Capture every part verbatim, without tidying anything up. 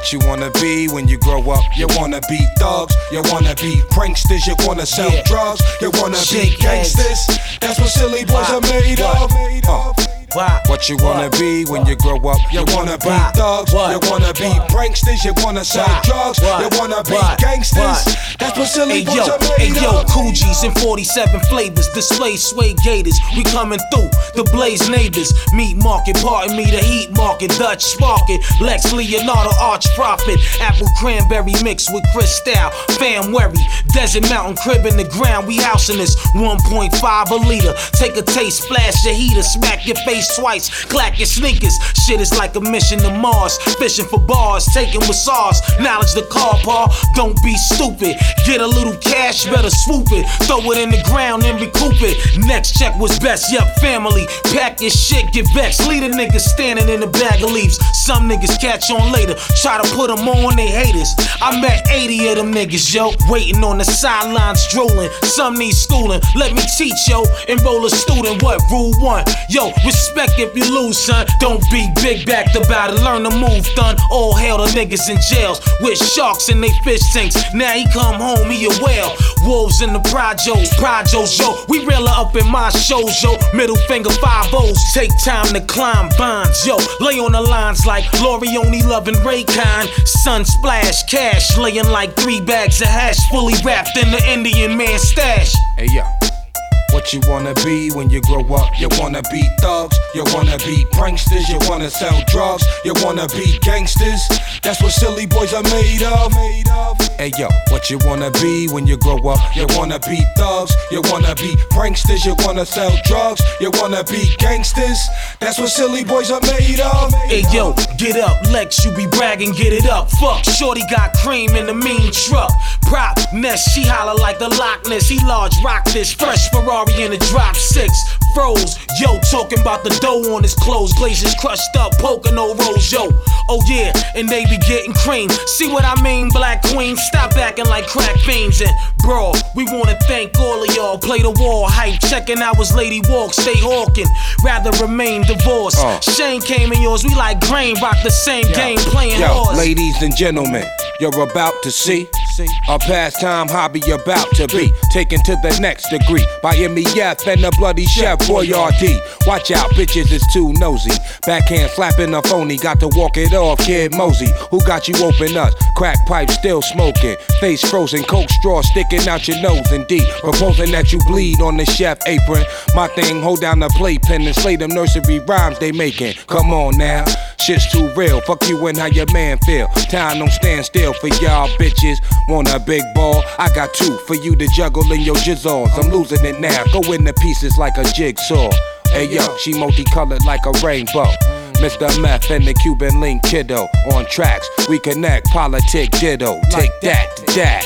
What you wanna be when you grow up? You wanna be thugs, you wanna be pranksters, you wanna sell yeah. drugs, you wanna Shake be gangsters. Heads. That's what silly boys Why? are made of. Uh. Why? What you wanna what? be when you grow up? You wanna be Why? thugs, what? you wanna be pranksters, you wanna sell Why? drugs, what? you wanna be what? gangsters. What? That's what silly boys are made hey, yo, of. Coogis in forty-seven flavors, display suede gators. We coming through, the Blaze neighbors. Meat market, pardon me, the heat market, Dutch market. Lex Leonardo, arch prophet. Apple cranberry mixed with Cristal. Fam worry, desert mountain crib in the ground. We housing this one point five a liter. Take a taste, flash your heater, smack your face twice, clack your sneakers. Shit is like a mission to Mars. Fishing for bars, taking with SARS. Knowledge the car, paw. Don't be stupid. Get a little cash, better swoop it. Throw it in the ground and recoup it. Next check was best, yup, family. Pack your shit, get vexed. Leave a nigga standing in a bag of leaves. Some niggas catch on later. Try to put them on, they haters. I met eighty of them niggas, yo. Waiting on the sidelines, drooling. Some need schooling. Let me teach, yo. Enroll a student, what? Rule one. Yo, respect if you lose, son. Don't be big backed about it. Learn to move, done. All hail the niggas in jails with sharks in they fish tanks. Now he come home, he a whale. Wolves in the projos, projos, yo. We real up in my shows, yo. Middle finger five O's. Take time to climb bonds, yo. Lay on the lines like Lorioni loving Raycon. Sun splash, cash laying like three bags of hash, fully wrapped in the Indian man stash. Hey yo. What you wanna be when you grow up? You wanna be thugs, you wanna be pranksters, you wanna sell drugs, you wanna be gangsters. That's what silly boys are made of. Hey yo, what you wanna be when you grow up? You wanna be thugs, you wanna be pranksters, you wanna sell drugs, you wanna be gangsters. That's what silly boys are made of. Hey yo, get up, Lex, you be bragging, get it up. Fuck, shorty got cream in the mean truck. Prop Ness, she holler like the Loch Ness. He large rock this, fresh Ferrari in a drop six. Froze, yo, talking about the dough on his clothes. Glazes crushed up, Pocono rolls, yo. Oh yeah, and they be getting cream. See what I mean, Black Queen? Stop acting like crack fiends. And bro, we wanna thank all of y'all. Play the wall, hype, checking out his lady walk. Stay hawking, rather remain divorced. uh. Shane came in yours, we like grain. Rock the same yo. game, playing yo, horse. Ladies and gentlemen, you're about to see a pastime hobby about to be taken to the next degree by M E F and the bloody Chef Boyardee. Watch out, bitches is too nosy. Backhand slapping a phony, got to walk it off, Kid Mosey. Who got you open up? Crack pipe still smoking, face frozen, coke straw sticking out your nose. Indeed, proposing that you bleed on the chef apron. My thing, hold down the playpen and slay them nursery rhymes they making. Come on now, shit's too real. Fuck you and how your man feel. Time don't stand still for y'all bitches. Want a big ball? I got two for you to juggle in your jizzles. I'm losing it now, go into pieces like a jigsaw. Hey yo, she multicolored like a rainbow. Mister Meth and the Cuban Link kiddo. On tracks, we connect, politic ditto. Take that to that.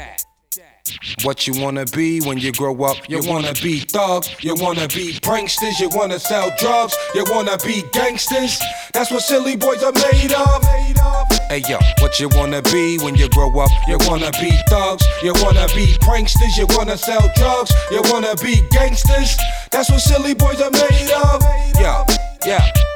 What you wanna be when you grow up? You wanna be thugs, you wanna be pranksters, you wanna sell drugs, you wanna be gangsters. That's what silly boys are made of. Hey yo, what you wanna be when you grow up? You wanna be thugs, you wanna be pranksters, you wanna sell drugs, you wanna be gangsters. That's what silly boys are made of. Yo, yeah.